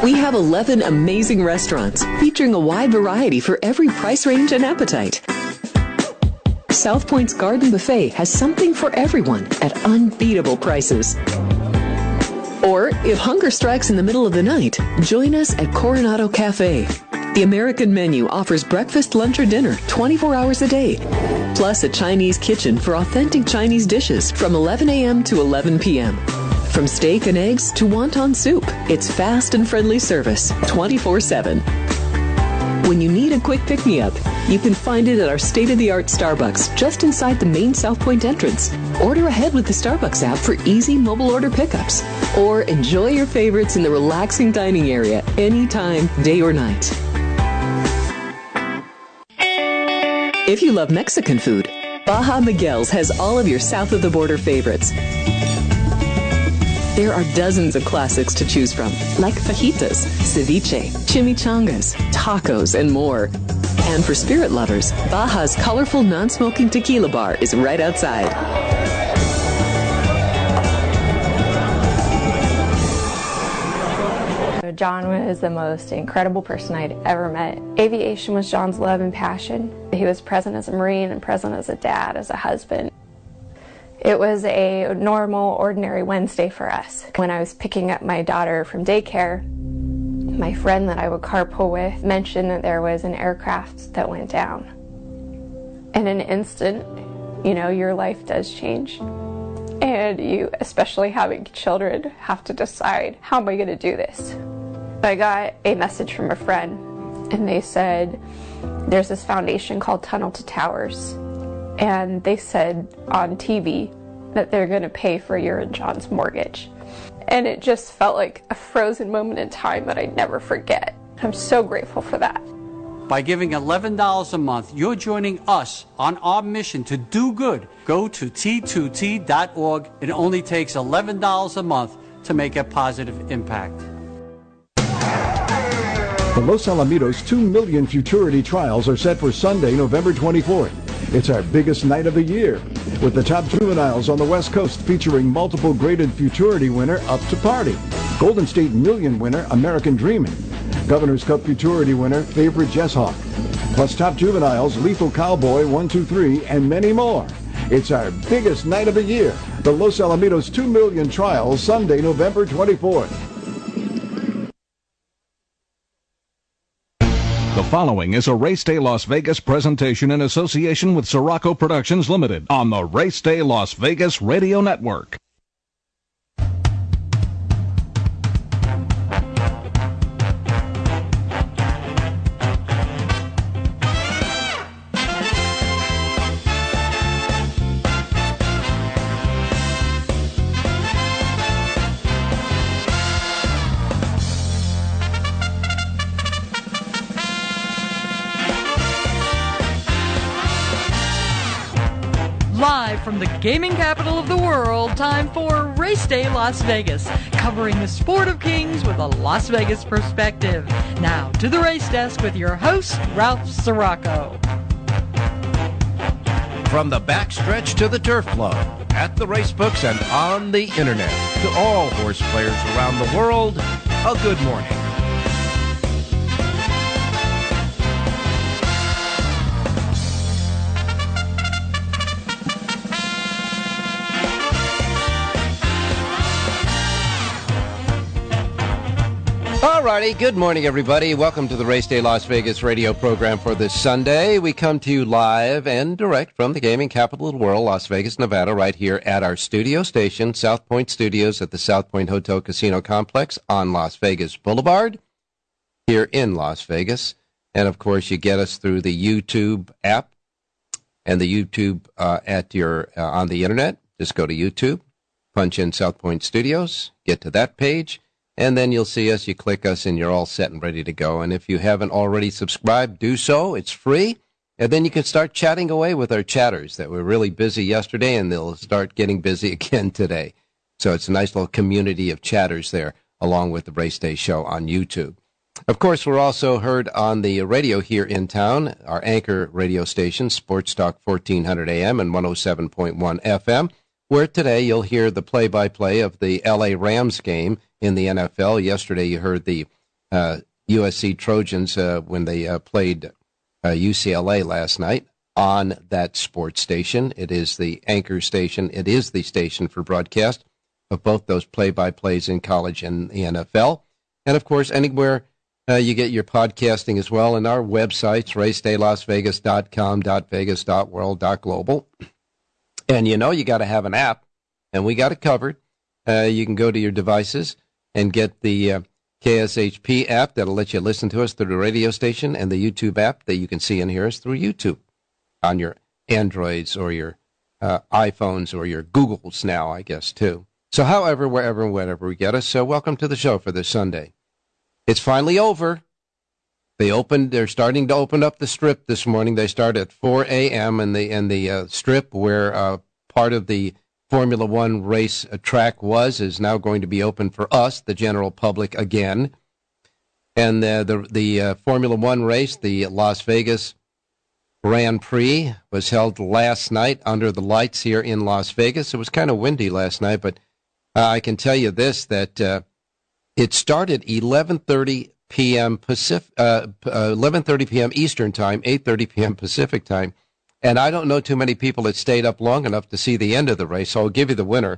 We have 11 amazing restaurants featuring a wide variety for every price range and appetite. South Point's Garden Buffet has something for everyone at unbeatable prices. Or, if hunger strikes in the middle of the night, join us at Coronado Cafe. The American menu offers breakfast, lunch, or dinner 24 hours a day, plus a Chinese kitchen for authentic Chinese dishes from 11 a.m. to 11 p.m. From steak and eggs to wonton soup, it's fast and friendly service 24/7. When you need a quick pick-me-up, you can find it at our state-of-the-art Starbucks just inside the main South Point entrance. Order ahead with the Starbucks app for easy mobile order pickups. Or enjoy your favorites in the relaxing dining area anytime, day or night. If you love Mexican food, Baja Miguel's has all of your south-of-the-border favorites. There are dozens of classics to choose from, like fajitas, ceviche, chimichangas, tacos, and more. And for spirit lovers, Baja's colorful non-smoking tequila bar is right outside. John was the most incredible person I'd ever met. Aviation was John's love and passion. He was present as a Marine and present as a dad, as a husband. It was a normal, ordinary Wednesday for us. When I was picking up my daughter from daycare, my friend that I would carpool with mentioned that there was an aircraft that went down. In an instant, you know, your life does change. And you, especially having children, have to decide, how am I going to do this? I got a message from a friend, and they said, there's this foundation called Tunnel to Towers. And they said on TV that they're going to pay for your and John's mortgage. And it just felt like a frozen moment in time that I'd never forget. I'm so grateful for that. By giving $11 a month, you're joining us on our mission to do good. Go to T2T.org. It only takes $11 a month to make a positive impact. The Los Alamitos 2 million Futurity trials are set for Sunday, November 24th. It's our biggest night of the year, with the top juveniles on the West Coast featuring multiple graded Futurity winner Up to Party, Golden State Million winner American Dreamin', Governor's Cup Futurity winner Favorite Jess Hawk, plus top juveniles Lethal Cowboy 123 and many more. It's our biggest night of the year, the Los Alamitos 2 million trials, Sunday, November 24th. The following is a Race Day Las Vegas presentation in association with Sirocco Productions Limited on the Race Day Las Vegas Radio Network. Live from the gaming capital of the world, time for Race Day Las Vegas, covering the sport of kings with a Las Vegas perspective. Now to the race desk with your host, Ralph Sirocco. From the backstretch to the turf flow, at the race books and on the internet, to all horse players around the world, a good morning. Alrighty, good morning everybody. Welcome to the Race Day Las Vegas radio program for this Sunday. We come to you live and direct from the gaming capital of the world, Las Vegas, Nevada, right here at our studio station, South Point Studios at the South Point Hotel Casino Complex on Las Vegas Boulevard, here in Las Vegas. And of course, you get us through the YouTube app and the YouTube at your on the internet. Just go to YouTube, punch in South Point Studios, get to that page. And then you'll see us, you click us, and you're all set and ready to go. And if you haven't already subscribed, do so. It's free. And then you can start chatting away with our chatters that were really busy yesterday, and they'll start getting busy again today. So it's a nice little community of chatters there, along with the Race Day Show on YouTube. Of course, we're also heard on the radio here in town, our anchor radio station, Sports Talk 1400 AM and 107.1 FM, where today you'll hear the play-by-play of the L.A. Rams game in the NFL. Yesterday you heard the USC Trojans when they played UCLA last night on that sports station. It is the anchor station. It is the station for broadcast of both those play-by-plays in college and the NFL. And, of course, anywhere you get your podcasting as well. And our websites, racedaylasvegas.com, .vegas, .world, .global. And, you got to have an app, and we got it covered. You can go to your devices and get the KSHP app that'll let you listen to us through the radio station, and the YouTube app that you can see and hear us through YouTube on your Androids or your iPhones or your Googles now, I guess, too. So however, wherever, and whenever we get us, so welcome to the show for this Sunday. It's finally over. They're starting to open up the Strip this morning. They start at 4 a.m. in the Strip where part of the Formula One race track is now going to be open for us, the general public, again. And the Formula One race, the Las Vegas Grand Prix, was held last night under the lights here in Las Vegas. It was kind of windy last night, but I can tell you this, that it started 11:30 p.m. 11:30 p.m. Eastern Time, 8:30 p.m. Pacific Time. And I don't know too many people that stayed up long enough to see the end of the race, so I'll give you the winner.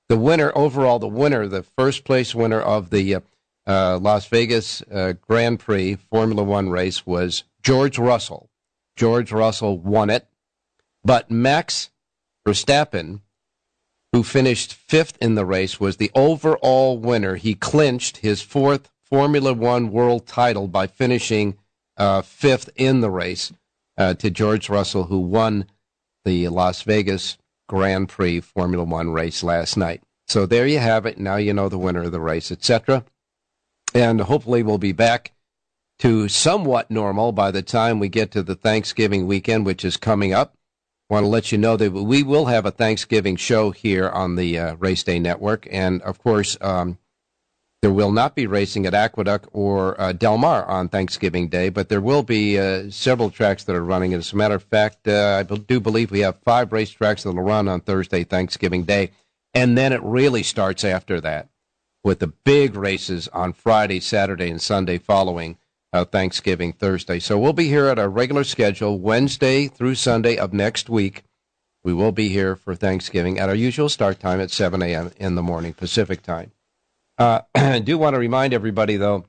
The first place winner of the Las Vegas Grand Prix Formula One race was George Russell. George Russell won it. But Max Verstappen, who finished fifth in the race, was the overall winner. He clinched his fourth Formula One world title by finishing fifth in the race. To George Russell, who won the Las Vegas Grand Prix Formula One race last night. So there you have it. Now you know the winner of the race, etc. And hopefully we'll be back to somewhat normal by the time we get to the Thanksgiving weekend, which is coming up. I want to let you know that we will have a Thanksgiving show here on the Race Day Network. And, of course, there will not be racing at Aqueduct or Del Mar on Thanksgiving Day, but there will be several tracks that are running. As a matter of fact, I do believe we have 5 racetracks that will run on Thursday, Thanksgiving Day, and then it really starts after that with the big races on Friday, Saturday, and Sunday following Thanksgiving Thursday. So we'll be here at our regular schedule, Wednesday through Sunday of next week. We will be here for Thanksgiving at our usual start time at 7 a.m. in the morning, Pacific time. I do want to remind everybody, though,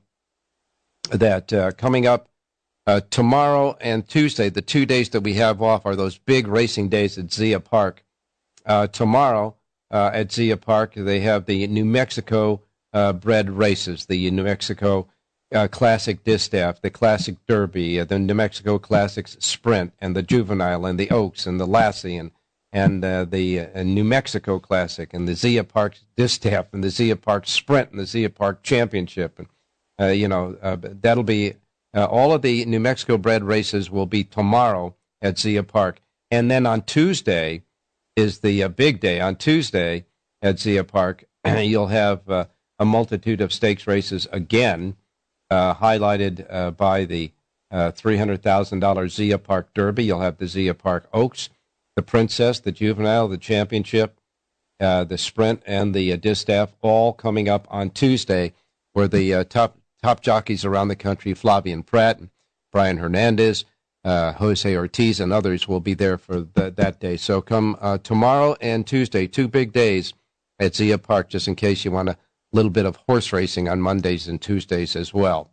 that coming up tomorrow and Tuesday, the 2 days that we have off are those big racing days at Zia Park. Tomorrow at Zia Park, they have the New Mexico bred races, the New Mexico Classic Distaff, the Classic Derby, the New Mexico Classics Sprint, and the Juvenile, and the Oaks, and the Lassie, and the New Mexico Classic, and the Zia Park Distaff, and the Zia Park Sprint, and the Zia Park Championship. And, that'll be all of the New Mexico bred races will be tomorrow at Zia Park. And then on Tuesday is the big day. On Tuesday at Zia Park, you'll have a multitude of stakes races again, highlighted by the $300,000 Zia Park Derby. You'll have the Zia Park Oaks, the Princess, the Juvenile, the Championship, the Sprint, and the Distaff, all coming up on Tuesday, where the top jockeys around the country, Flavien Prat, Brian Hernandez, Jose Ortiz, and others will be there for that day. So come tomorrow and Tuesday, 2 big days at Zia Park, just in case you want a little bit of horse racing on Mondays and Tuesdays as well.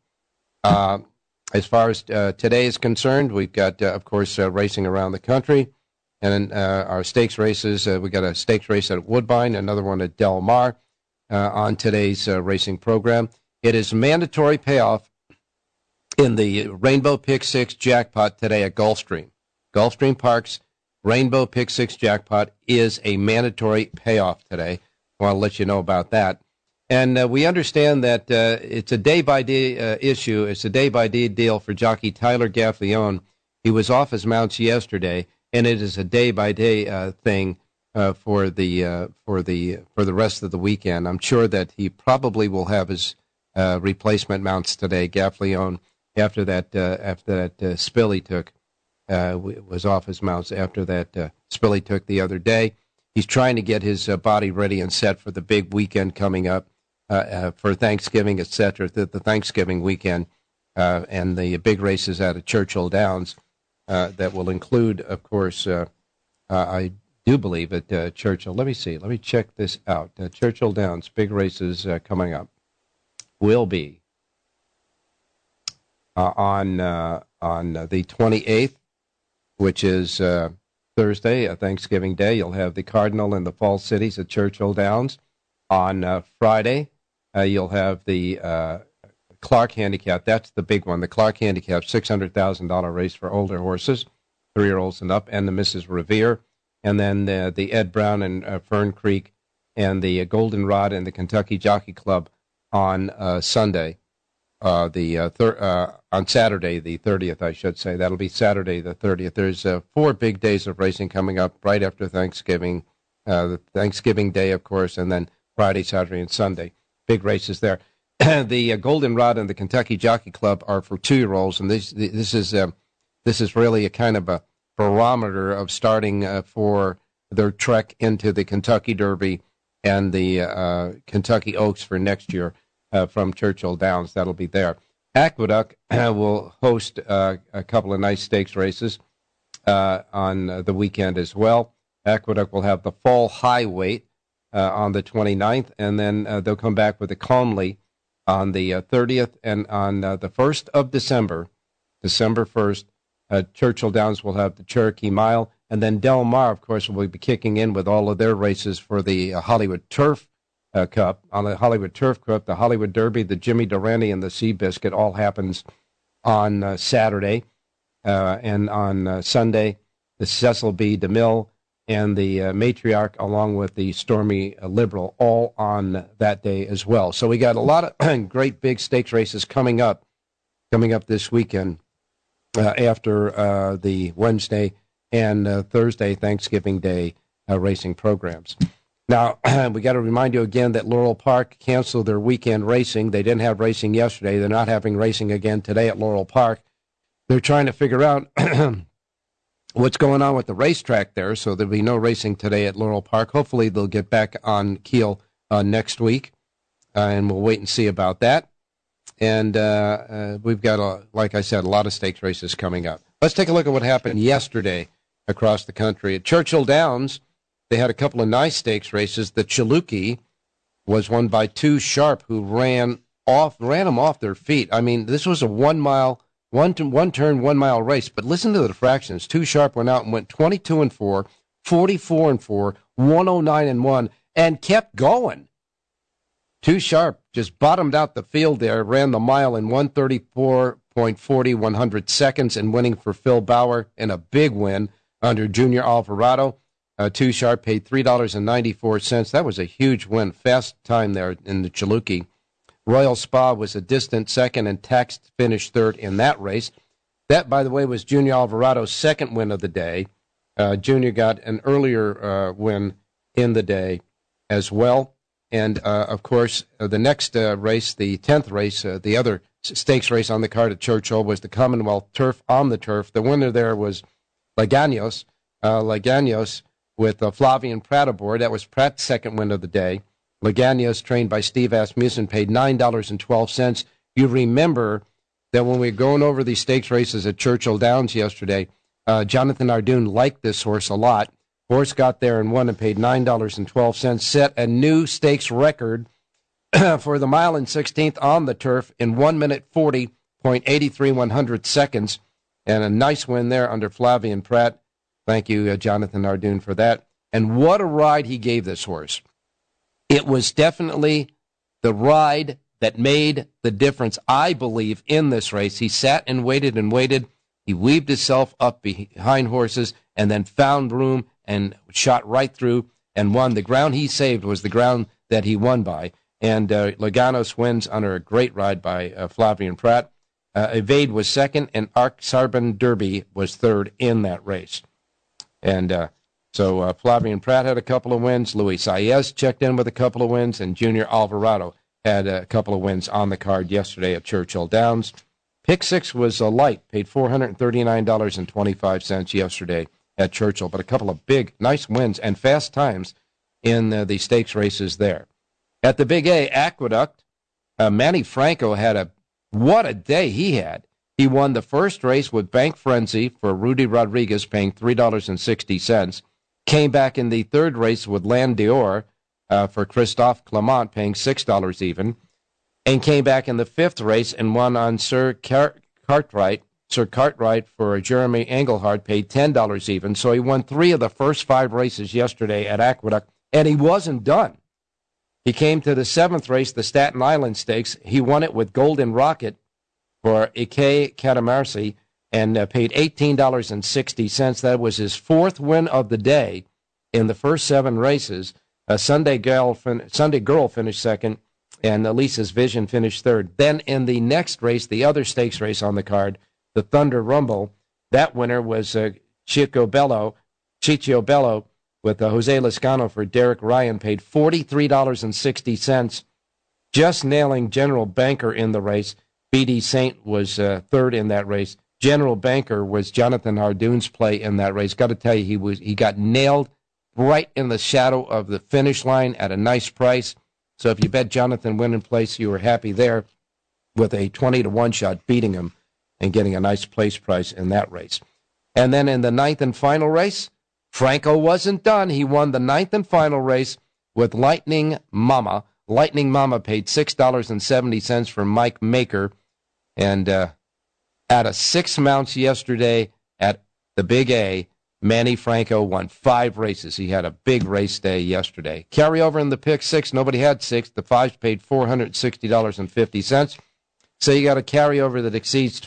As far as today is concerned, we've got, of course, racing around the country. And our stakes races, we got a stakes race at Woodbine, another one at Del Mar on today's racing program. It is mandatory payoff in the Rainbow Pick 6 jackpot today at Gulfstream. Gulfstream Park's Rainbow Pick 6 jackpot is a mandatory payoff today. I want to let you know about that. And we understand that it's a day-by-day issue. It's a day-by-day deal for jockey Tyler Gaffalione. He was off his mounts yesterday, and it is a day-by-day thing for the rest of the weekend. I'm sure that he probably will have his replacement mounts today. Gaffalione, after that spill he took, was off his mounts after that spill he took the other day. He's trying to get his body ready and set for the big weekend coming up. for Thanksgiving, etc., the Thanksgiving weekend, and the big races out at Churchill Downs that will include, of course, I do believe at Churchill. Let me see. Let me check this out. Churchill Downs, big races coming up, will be on the 28th, which is Thursday, Thanksgiving Day. You'll have the Cardinal and the Fall Cities at Churchill Downs. On Friday, you'll have the Clark Handicap. That's the big one. The Clark Handicap, $600,000 race for older horses, 3-year-olds and up, and the Mrs. Revere. And then the Ed Brown and Fern Creek and the Goldenrod and the Kentucky Jockey Club on Sunday. On Saturday, the 30th, I should say. That'll be Saturday, the 30th. There's 4 big days of racing coming up right after Thanksgiving. The Thanksgiving Day, of course, and then Friday, Saturday, and Sunday. Big races there. The Goldenrod and the Kentucky Jockey Club are for 2-year-olds, and this is really a kind of a barometer of starting for their trek into the Kentucky Derby and the Kentucky Oaks for next year from Churchill Downs. That'll be there. Aqueduct will host a couple of nice stakes races on the weekend as well. Aqueduct will have the Fall High Weight on the 29th, and then they'll come back with the Conley on the 30th, and on the 1st of December 1st, Churchill Downs will have the Cherokee Mile, and then Del Mar, of course, will be kicking in with all of their races for the Hollywood Turf Cup. On the Hollywood Turf Cup, the Hollywood Derby, the Jimmy Durante, and the Seabiscuit all happens on Saturday, and on Sunday, the Cecil B. DeMille and the Matriarch, along with the Stormy Liberal, all on that day as well. So we got a lot of great big stakes races coming up this weekend after the Wednesday and Thursday Thanksgiving Day racing programs. Now, we got to remind you again that Laurel Park canceled their weekend racing. They didn't have racing yesterday. They're not having racing again today at Laurel Park. They're trying to figure out what's going on with the racetrack there, so there'll be no racing today at Laurel Park. Hopefully they'll get back on keel next week, and we'll wait and see about that. And we've got, like I said, a lot of stakes races coming up. Let's take a look at what happened yesterday across the country. At Churchill Downs, they had a couple of nice stakes races. The Chaluki was won by 2 Sharp, who ran them off their feet. I mean, this was a 1 mile, one turn, 1 mile race. But listen to the fractions. 2 Sharp went out and went 22-4, 44-4, 109-1, and kept going. 2 Sharp just bottomed out the field there, ran the mile in 134.40 100 seconds, and winning for Phil Bauer in a big win under Junior Alvarado. 2 Sharp paid $3.94. That was a huge win. Fast time there in the Chaluki. Royal Spa was a distant second, and Tax finished third in that race. That, by the way, was Junior Alvarado's second win of the day. Junior got an earlier win in the day as well. And, of course, the next race, the 10th race, the other stakes race on the card at Churchill was the Commonwealth Turf on the Turf. The winner there was Lagaños. Lagaños with Flavian Pratt aboard. That was Pratt's second win of the day. Lagaños, trained by Steve Asmussen, paid $9.12. You remember that when we were going over these stakes races at Churchill Downs yesterday, Jonathan Ardoon liked this horse a lot. Horse got there and won and paid $9.12, set a new stakes record for the mile and 16th on the turf in 1 minute 40.83 100 seconds, and a nice win there under Flavian Pratt. Thank you, Jonathan Ardoon, for that. And what a ride he gave this horse. It was definitely the ride that made the difference, I believe, in this race. He sat and waited and waited. He weaved himself up behind horses and then found room and shot right through and won. The ground he saved was the ground that he won by. And Lagaños wins under a great ride by Flavian Pratt. Evade was second, and Arc Sarbon Derby was third in that race. And so Flavian Pratt had a couple of wins. Luis Saez checked in with a couple of wins, and Junior Alvarado had a couple of wins on the card yesterday at Churchill Downs. Pick 6 was light, paid $439.25 yesterday at Churchill, but a couple of big, nice wins and fast times in the stakes races there. At the Big A, Aqueduct, Manny Franco had what a day he had. He won the first race with Bank Frenzy for Rudy Rodriguez, paying $3.60. Came back in the third race with Land d'Or for Christophe Clement, paying $6 even. And came back in the fifth race and won on Sir Cartwright for Jeremy Engelhardt, paid $10 even. So he won 3 of the first 5 races yesterday at Aqueduct, and he wasn't done. He came to the 7th race, the Staten Island Stakes. He won it with Golden Rocket for Ike Katamarsi and paid $18.60. That was his 4th win of the day in the first 7 races. Sunday Girl finished second, and Elisa's Vision finished third. Then in the next race, the other stakes race on the card, the Thunder Rumble, that winner was Ciccio Bello with Jose Lezcano for Derek Ryan, paid $43.60, just nailing General Banker in the race. B.D. Saint was third in that race. General Banker was Jonathan Hardoon's play in that race. Got to tell you, he got nailed right in the shadow of the finish line at a nice price. So if you bet Jonathan winning place, you were happy there with a 20-to-1 shot beating him and getting a nice place price in that race. And then in the 9th and final race, Franco wasn't done. He won the 9th and final race with Lightning Mama. Lightning Mama paid $6.70 for Mike Maker. And out of 6 mounts yesterday at the Big A, Manny Franco won 5 races. He had a big race day yesterday. Carryover in the pick 6. Nobody had 6. The 5s paid $460.50. So you got a carryover that exceeds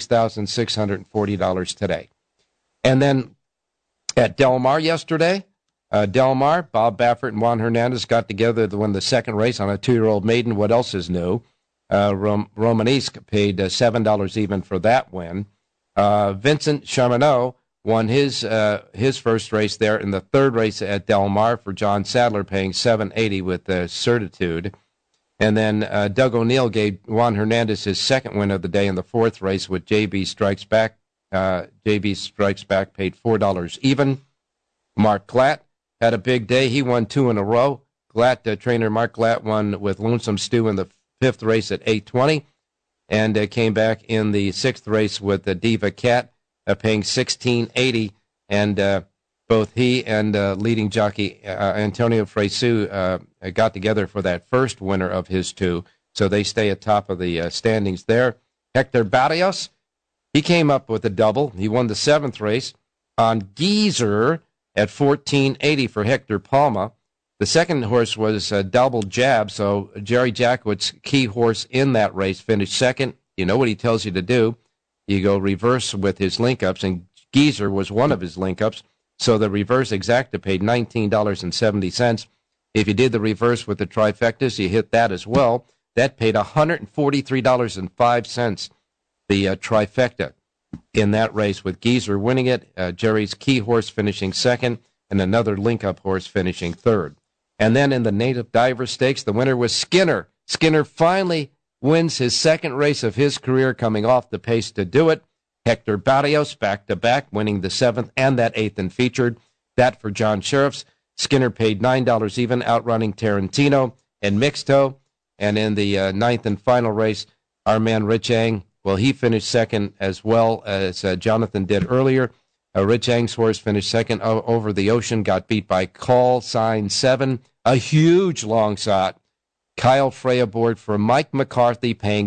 $26,640 today. And then at Del Mar yesterday, Bob Baffert and Juan Hernandez got together to win the second race on a 2-year-old maiden. What else is new? Romanesque paid $7 even for that win. Vincent Charmeneau won his first race there in the third race at Del Mar for John Sadler, paying $7.80 with Certitude. And then Doug O'Neill gave Juan Hernandez his second win of the day in the fourth race with JB Strikes Back. JB Strikes Back paid $4 even. Mark Glatt had a big day. He won 2 in a row. Trainer Mark Glatt won with Lonesome Stew in the 5th race at $8.20 and came back in the 6th race with Diva Cat, paying $16.80. And both he and leading jockey Antonio Fresu got together for that first winner of his 2, so they stay atop of the standings there. Hector Barrios, he came up with a double. He won the 7th race on Geezer at $14.80 for Hector Palma. The second horse was Double Jab, so Jerry Jackwit's key horse in that race finished second. You know what he tells you to do. You go reverse with his link-ups, and Geezer was one of his link-ups. So the reverse exacta paid $19.70. If you did the reverse with the trifectas, you hit that as well. That paid $143.05, the trifecta in that race, with Geezer winning it, Jerry's key horse finishing second, and another link-up horse finishing third. And then in the Native Diver Stakes, the winner was Skinner. Skinner finally wins his second race of his career, coming off the pace to do it. Hector Barrios back-to-back, winning the 7th and that 8th and featured. That for John Sheriffs. Skinner paid $9 even, outrunning Tarantino and Mixto. And in the 9th and final race, our man Rich Eng, well, he finished second as well as Jonathan did earlier. Rich Eng's horse finished second over the ocean, got beat by Call Sign 7, a huge long shot. Kyle Frey aboard for Mike McCarthy, paying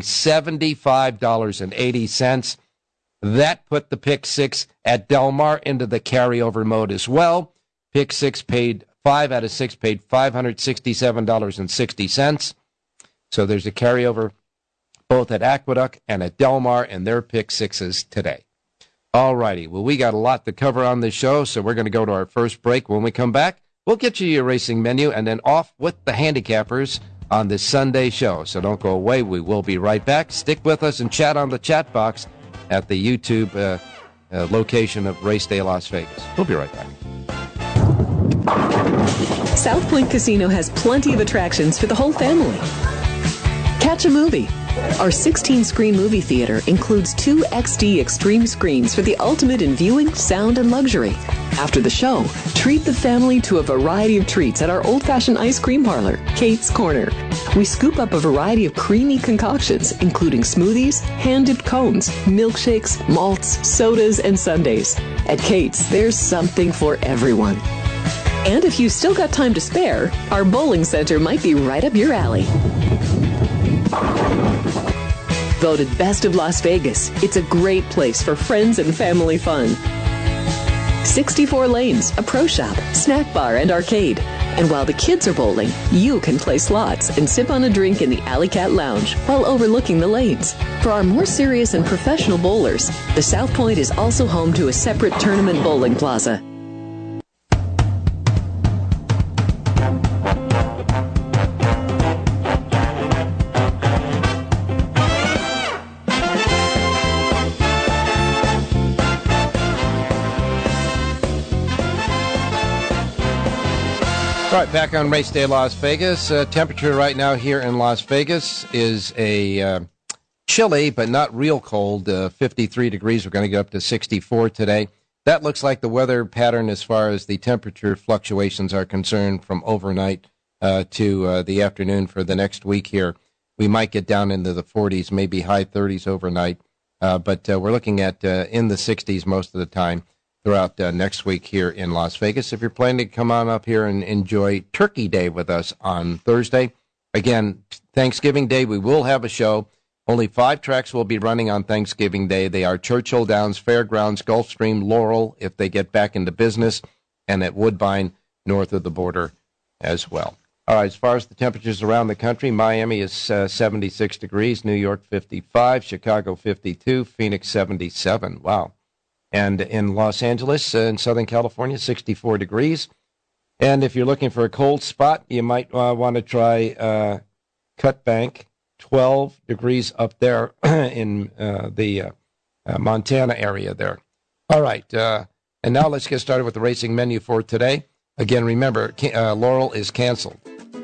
$75.80. That put the pick 6 at Del Mar into the carryover mode as well. Pick 6 paid 5 out of 6 paid $567.60. So there's a carryover both at Aqueduct and at Del Mar and their pick 6s today. All righty. Well, we got a lot to cover on this show, so we're going to go to our first break. When we come back, we'll get you your racing menu and then off with the handicappers on this Sunday show. So don't go away. We will be right back. Stick with us and chat on the chat box at the YouTube location of Race Day Las Vegas. We'll be right back. South Point Casino has plenty of attractions for the whole family. Catch a movie. Our 16-screen movie theater includes 2 XD Extreme screens for the ultimate in viewing, sound, and luxury. After the show, treat the family to a variety of treats at our old-fashioned ice cream parlor, Kate's Corner. We scoop up a variety of creamy concoctions, including smoothies, hand-dipped cones, milkshakes, malts, sodas, and sundaes. At Kate's, there's something for everyone. And if you've still got time to spare, our bowling center might be right up your alley. Voted Best of Las Vegas, it's a great place for friends and family fun. 64 lanes, a pro shop, snack bar, and arcade. And while the kids are bowling, you can play slots and sip on a drink in the Alley Cat Lounge while overlooking the lanes. For our more serious and professional bowlers, the South Point is also home to a separate tournament bowling plaza. All right, back on Race Day Las Vegas. Temperature right now here in Las Vegas is a chilly but not real cold, 53 degrees. We're going to get up to 64 today. That looks like the weather pattern as far as the temperature fluctuations are concerned from overnight to the afternoon for the next week here. We might get down into the 40s, maybe high 30s overnight, but we're looking at in the 60s most of the time throughout next week here in Las Vegas. If you're planning to come on up here and enjoy Turkey Day with us on Thursday, again, Thanksgiving Day, we will have a show. Only 5 tracks will be running on Thanksgiving Day. They are Churchill Downs, Fairgrounds, Gulfstream, Laurel, if they get back into business, and at Woodbine, north of the border as well. All right, as far as the temperatures around the country, Miami is 76 degrees, New York 55, Chicago 52, Phoenix 77. Wow. And in Los Angeles, in Southern California, 64 degrees. And if you're looking for a cold spot, you might want to try Cut Bank, 12 degrees up there in the Montana area there. All right, and now let's get started with the racing menu for today. Again, remember, Laurel is canceled.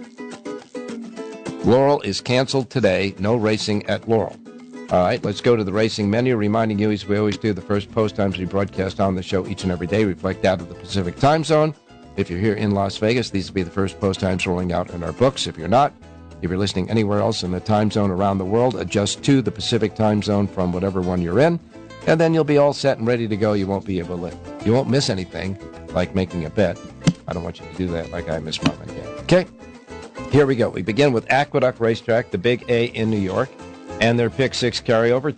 Laurel is canceled today. No racing at Laurel. All right, let's go to the racing menu, reminding you, as we always do, the first post times we broadcast on the show each and every day reflect out of the Pacific time zone. If you're here in Las Vegas, these will be the first post times rolling out in our books. If you're not, if you're listening anywhere else in the time zone around the world, adjust to the Pacific time zone from whatever one you're in, and then you'll be all set and ready to go. You won't miss anything, like making a bet. I don't want you to do that like I missed mine again. Okay, here we go. We begin with Aqueduct Racetrack, the Big A in New York. And their Pick 6 carryover,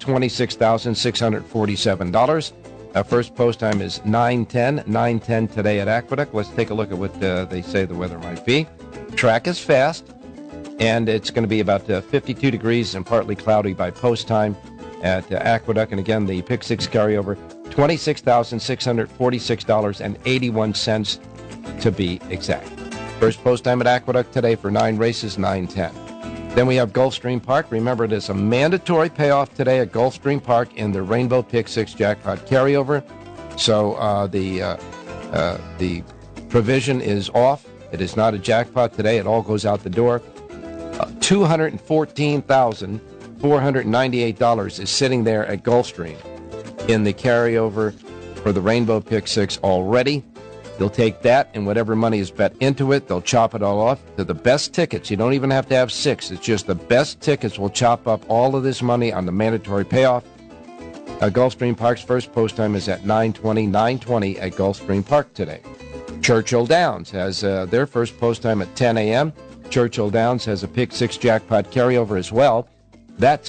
$26,647. Our first post time is 9:10 today at Aqueduct. Let's take a look at what they say the weather might be. Track is fast, and it's going to be about 52 degrees and partly cloudy by post time at Aqueduct. And again, the Pick 6 carryover, $26,646.81 to be exact. First post time at Aqueduct today for 9 races, 9:10. Then we have Gulfstream Park. Remember, it is a mandatory payoff today at Gulfstream Park in the Rainbow Pick 6 jackpot carryover. So the provision is off. It is not a jackpot today. It all goes out the door. $214,498 is sitting there at Gulfstream in the carryover for the Rainbow Pick 6 already. They'll take that and whatever money is bet into it, they'll chop it all off to the best tickets. You don't even have to have 6. It's just the best tickets will chop up all of this money on the mandatory payoff. Gulfstream Park's first post time is at 9:20 at Gulfstream Park today. Churchill Downs has their first post time at 10 a.m. Churchill Downs has a Pick 6 jackpot carryover as well. That's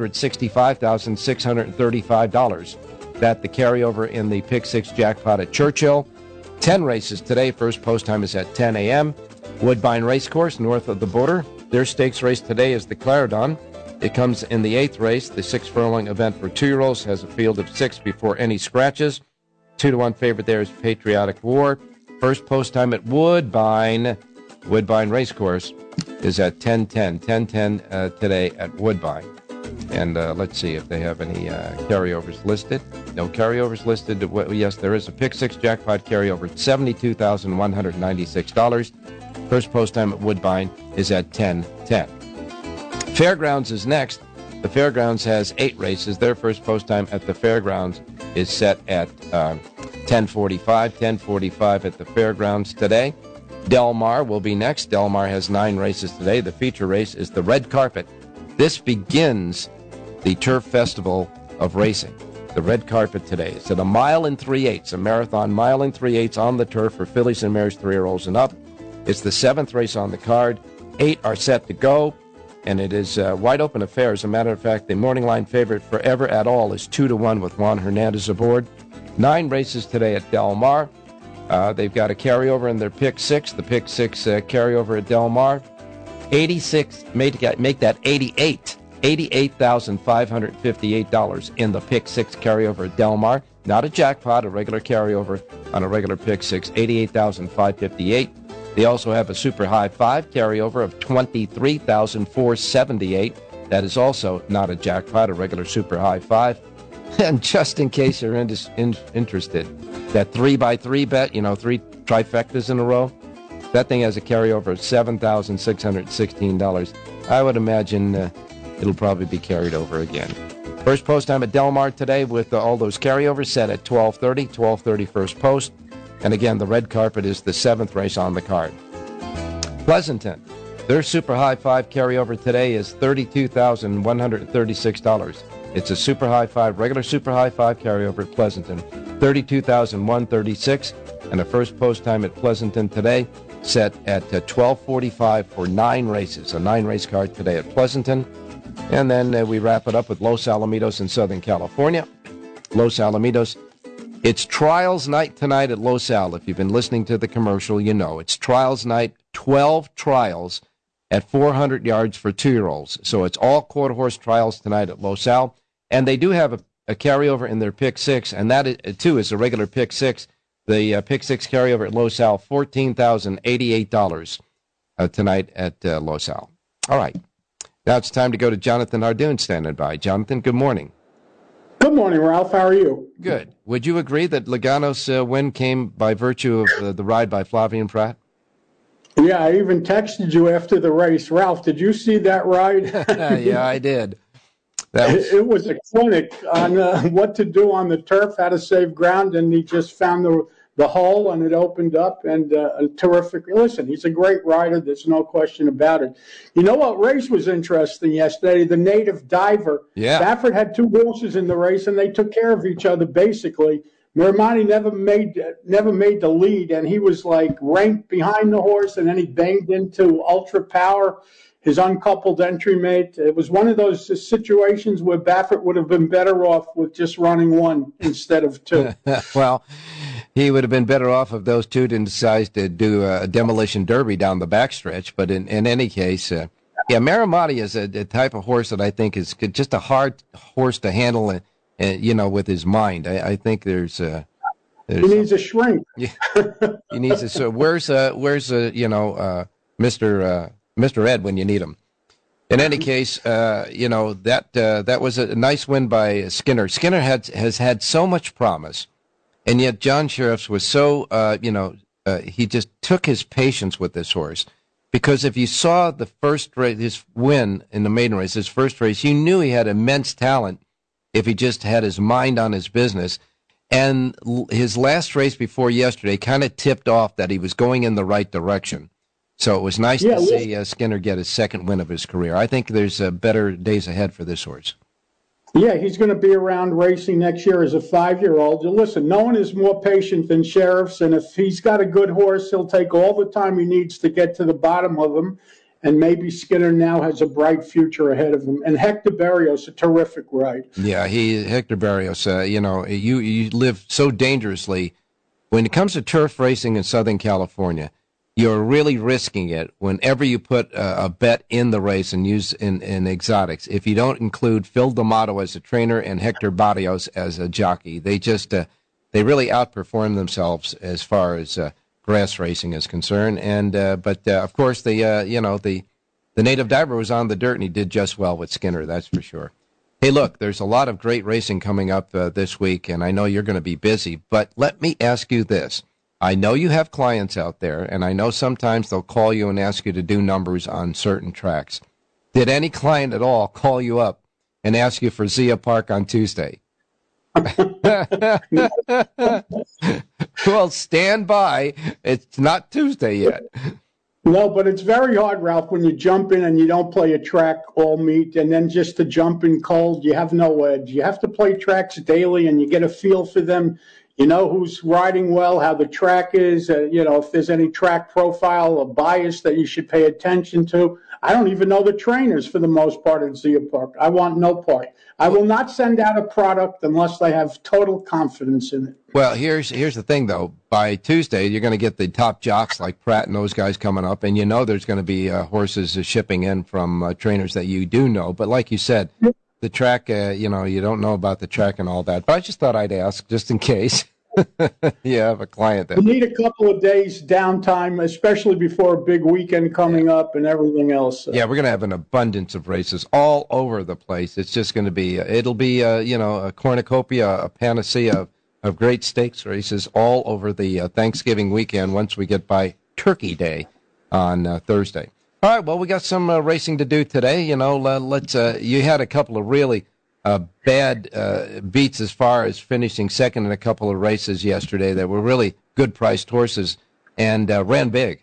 $165,635. That the carryover in the Pick 6 jackpot at Churchill. 10 races today. First post time is at 10 a.m. Woodbine Racecourse, north of the border. Their stakes race today is the Clarendon. It comes in the 8th race. The 6-furlong event for 2-year-olds has a field of 6 before any scratches. 2-1 favorite there is Patriotic War. First post time at Woodbine Racecourse is at 10:10 today at Woodbine. And let's see if they have any carryovers listed. No carryovers listed. Yes, there is a Pick 6 jackpot carryover at $72,196. First post time at Woodbine is at 10:10. Fairgrounds is next. The Fairgrounds has 8 races. Their first post time at the Fairgrounds is set at 10:45 at the fairgrounds today. Del Mar will be next. Del Mar has 9 races today. The feature race is the red carpet. This begins the Turf Festival of Racing. The red carpet today. It's at a 1 3/8, a marathon 1 3/8 on the turf for fillies and mares 3-year-olds and up. It's the 7th race on the card. 8 are set to go, and it is a wide open affair. As a matter of fact, the morning line favorite Forever at All is 2-1 with Juan Hernandez aboard. 9 races today at Del Mar. They've got a carryover in their Pick 6. The Pick 6 carryover at Del Mar. 86, make that 88. $88,558 in the Pick 6 carryover at Del Mar. Not a jackpot, a regular carryover on a regular Pick 6, $88,558. They also have a Super High 5 carryover of $23,478. That is also not a jackpot, a regular Super High 5. And just in case you're interested, that 3x3 bet, 3 trifectas in a row, that thing has a carryover of $7,616. I would imagine it'll probably be carried over again. First post time at Del Mar today with all those carryovers set at 12:30 first post. And again, the red carpet is the 7th race on the card. Pleasanton, their Super High 5 carryover today is $32,136. It's a Super High 5, regular Super High 5 carryover at Pleasanton, $32,136. And the first post time at Pleasanton today set at 12:45 for 9 races, a 9-race card today at Pleasanton. And then we wrap it up with Los Alamitos in Southern California. Los Alamitos, it's trials night tonight at Los Al. If you've been listening to the commercial, you know it's trials night, 12 trials at 400 yards for 2-year-olds. So it's all quarter horse trials tonight at Los Al. And they do have a carryover in their Pick 6, and that, too, is a regular Pick 6. The Pick 6 carryover at Los Al, $14,088 tonight at Los Al. All right. Now it's time to go to Jonathan Hardoon standing by. Jonathan, good morning. Good morning, Ralph. How are you? Good. Would you agree that Logano's win came by virtue of the ride by Flavien Prat? Yeah, I even texted you after the race. Ralph, did you see that ride? Yeah, I did. It was a clinic on what to do on the turf, how to save ground, and he just found the hole, and it opened up, and a terrific. Listen, he's a great rider. There's no question about it. You know what race was interesting yesterday? The Native Diver. Yeah. Baffert had 2 horses in the race, and they took care of each other, basically. Miramani never made the lead, and he was like ranked behind the horse, and then he banged into Ultra Power, his uncoupled entry mate. It was one of those situations where Baffert would have been better off with just running 1 instead of 2. Well, he would have been better off if those 2 didn't decide to do a demolition derby down the backstretch. But in any case, Miramati is a type of horse that I think is just a hard horse to handle, with his mind. I think there's he needs a shrink. Yeah, he needs a. So where's Mr. Ed when you need him? In any case, that was a nice win by Skinner. Skinner has had so much promise. And yet John Sheriffs was so, he just took his patience with this horse. Because if you saw the first race, his win in the maiden race, his first race, you knew he had immense talent if he just had his mind on his business. And his last race before yesterday kind of tipped off that he was going in the right direction. So it was nice to see Skinner get his second win of his career. I think there's better days ahead for this horse. Yeah, he's going to be around racing next year as a 5-year-old. Listen, no one is more patient than Sheriffs, and if he's got a good horse, he'll take all the time he needs to get to the bottom of him, and maybe Skinner now has a bright future ahead of him. And Hector Berrios, a terrific ride. Yeah, Hector Berrios, you live so dangerously. When it comes to turf racing in Southern California, you're really risking it whenever you put a bet in the race and use in exotics. If you don't include Phil D'Amato as a trainer and Hector Berrios as a jockey, they just they really outperform themselves as far as grass racing is concerned. And but of course the Native Diver was on the dirt and he did just well with Skinner. That's for sure. Hey, look, there's a lot of great racing coming up this week, and I know you're going to be busy. But let me ask you this. I know you have clients out there, and I know sometimes they'll call you and ask you to do numbers on certain tracks. Did any client at all call you up and ask you for Zia Park on Tuesday? Well, stand by. It's not Tuesday yet. No, but it's very hard, Ralph, when you jump in and you don't play a track all meet, and then just to jump in cold, you have no edge. You have to play tracks daily, and you get a feel for them. You know who's riding well, how the track is, if there's any track profile or bias that you should pay attention to. I don't even know the trainers for the most part at Zia Park. I want no part. I will not send out a product unless I have total confidence in it. Well, here's the thing, though. By Tuesday, you're going to get the top jocks like Pratt and those guys coming up, and there's going to be horses shipping in from trainers that you do know. But like you said, the track, you don't know about the track and all that. But I just thought I'd ask, just in case. You have a client that you need a couple of days downtime, especially before a big weekend coming up and everything else. Yeah, we're going to have an abundance of races all over the place. It's just going to be, it'll be, a cornucopia, a panacea of great stakes races all over the Thanksgiving weekend once we get by Turkey Day on Thursday. All right, well, we got some racing to do today. Let's. You had a couple of really bad beats as far as finishing second in a couple of races yesterday that were really good-priced horses and ran big.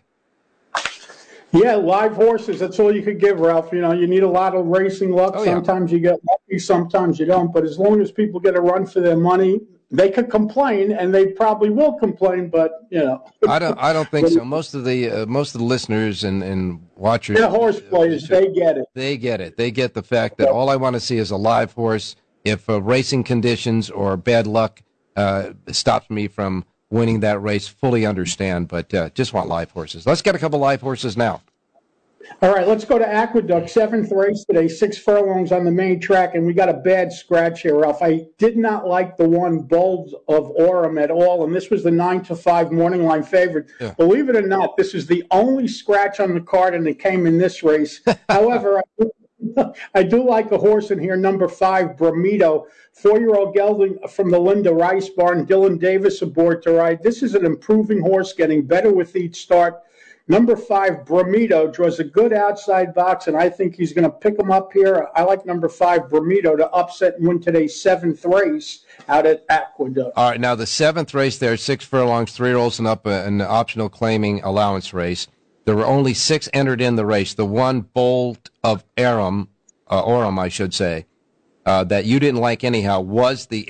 Yeah, live horses, that's all you could give, Ralph. You need a lot of racing luck. Oh, yeah. Sometimes you get lucky, sometimes you don't. But as long as people get a run for their money, they could complain, and they probably will complain, but, I don't think so. Most of the listeners and watchers. They're horse players. They get it. They get it. They get the fact that all I want to see is a live horse. If racing conditions or bad luck stops me from winning that race, fully understand, but just want live horses. Let's get a couple live horses now. All right, let's go to Aqueduct, 7th race today, 6 furlongs on the main track, and we got a bad scratch here, Ralph. I did not like the one Bold of Orem at all, and this was the 9-5 morning line favorite. Yeah. Believe it or not, this is the only scratch on the card, and it came in this race. However, I do like a horse in here, number 5, Bramido, 4-year-old gelding from the Linda Rice barn, Dylan Davis aboard to ride. This is an improving horse, getting better with each start. Number 5, Bramido, draws a good outside box, and I think he's going to pick him up here. I like number 5, Bramido, to upset and win today's 7th race out at Aqueduct. All right, now the 7th race there, 6 furlongs, 3-year-olds and up, an optional claiming allowance race. There were only 6 entered in the race. The one Bold of Orem, I should say, that you didn't like anyhow, was the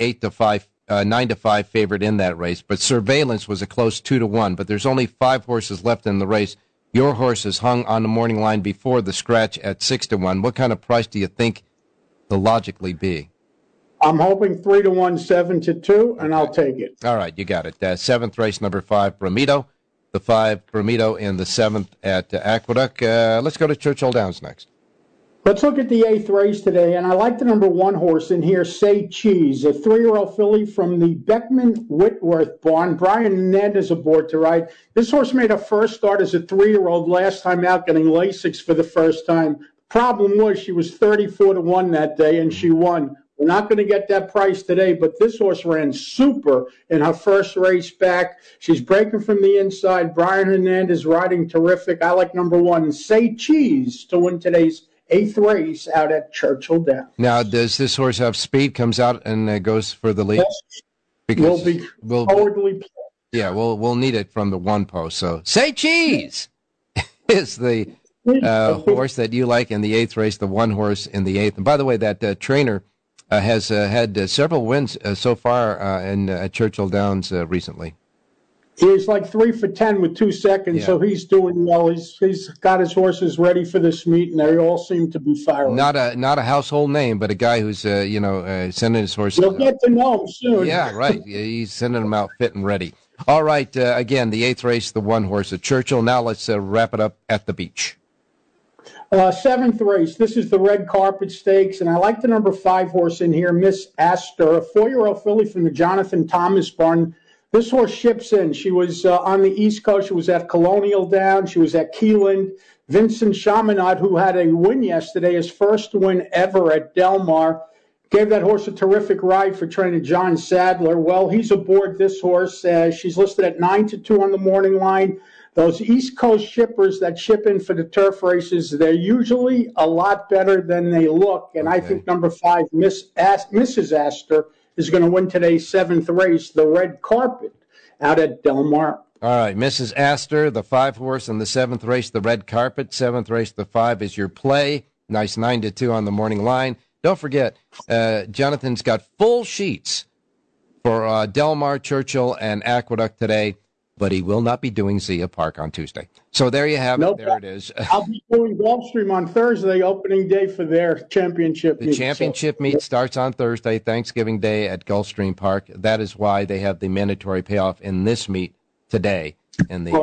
9-5 favorite in that race, but Surveillance was a close 2-1. But there's only 5 horses left in the race. Your horse is hung on the morning line before the scratch at 6-1. What kind of price do you think will logically be? I'm hoping 3-1, 7-2, and I'll take it. All right, you got it. 7th race, number 5, Bramido. The 5, Bramido, and the 7th at Aqueduct. Let's go to Churchill Downs next. Let's look at the 8th race today, and I like the number 1 horse in here, Say Cheese, a 3-year-old filly from the Beckman Whitworth barn. Brian Hernandez aboard to ride. This horse made a first start as a 3-year-old last time out, getting Lasix for the first time. Problem was she was 34-1 that day, and she won. We're not going to get that price today, but this horse ran super in her first race back. She's breaking from the inside. Brian Hernandez riding terrific. I like number 1, Say Cheese, to win today's 8th race out at Churchill Downs. Now, does this horse have speed, comes out and goes for the lead? Yes. Because we'll forwardly. Yeah, we'll need it from the 1 post. So, Say Cheese is the horse that you like in the 8th race, the 1 horse in the 8th. And by the way, that trainer has had several wins so far at Churchill Downs recently. He's like 3 for 10 with 2 seconds, so he's doing well. He's got his horses ready for this meet, and they all seem to be firing. Not a household name, but a guy who's sending his horses. You'll get to know him soon. Yeah, right. He's sending them out fit and ready. All right. Again, the 8th race, the 1 horse at Churchill. Now let's wrap it up at the beach. 7th race. This is the Red Carpet Stakes, and I like the number 5 horse in here, Miss Astor, a 4-year-old filly from the Jonathan Thomas barn. This horse ships in. She was on the East Coast. She was at Colonial Downs. She was at Keeneland. Vincent Chaminade, who had a win yesterday, his first win ever at Del Mar, gave that horse a terrific ride for trainer John Sadler. Well, he's aboard this horse. She's listed at 9-2 on the morning line. Those East Coast shippers that ship in for the turf races, they're usually a lot better than they look. And I think number 5, Mrs. Astor, is going to win today's 7th race, the Red Carpet, out at Del Mar. All right, Mrs. Astor, the 5-horse in the 7th race, the Red Carpet. 7th race, the 5 is your play. Nice 9-2 on the morning line. Don't forget, Jonathan's got full sheets for Del Mar, Churchill, and Aqueduct today, but he will not be doing Zia Park on Tuesday. So there you have it. There it is. I'll be doing Gulfstream on Thursday, opening day for their championship meet. The championship meet starts on Thursday, Thanksgiving Day at Gulfstream Park. That is why they have the mandatory payoff in this meet today in the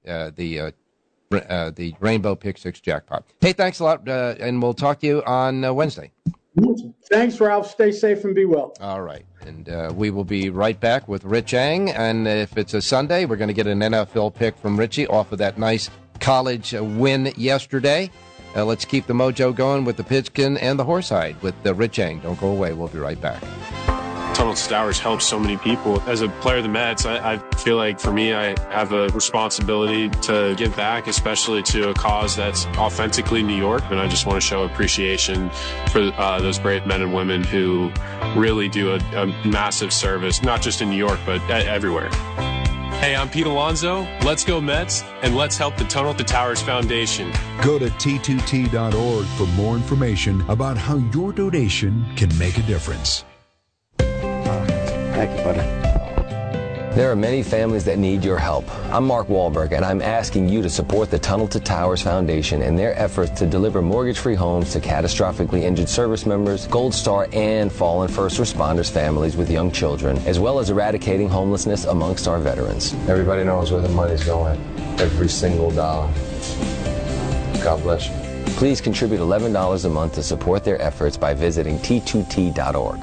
Rainbow Pick 6 jackpot. Hey, thanks a lot, and we'll talk to you on Wednesday. Thanks, Ralph. Stay safe and be well. All right. And we will be right back with Rich Eng. And if it's a Sunday, we're going to get an NFL pick from Richie off of that nice college win yesterday. Let's keep the mojo going with the pigskin and the horsehide with Rich Eng. Don't go away. We'll be right back. Tunnel to Towers helps so many people. As a player of the Mets, I feel like for me, I have a responsibility to give back, especially to a cause that's authentically New York. And I just want to show appreciation for those brave men and women who really do a massive service, not just in New York, but everywhere. Hey, I'm Pete Alonso. Let's go Mets, and let's help the Tunnel to Towers Foundation. Go to T2T.org for more information about how your donation can make a difference. Thank you, buddy. There are many families that need your help. I'm Mark Wahlberg, and I'm asking you to support the Tunnel to Towers Foundation in their efforts to deliver mortgage-free homes to catastrophically injured service members, Gold Star, and fallen first responders families with young children, as well as eradicating homelessness amongst our veterans. Everybody knows where the money's going. Every single dollar. God bless you. Please contribute $11 a month to support their efforts by visiting T2T.org.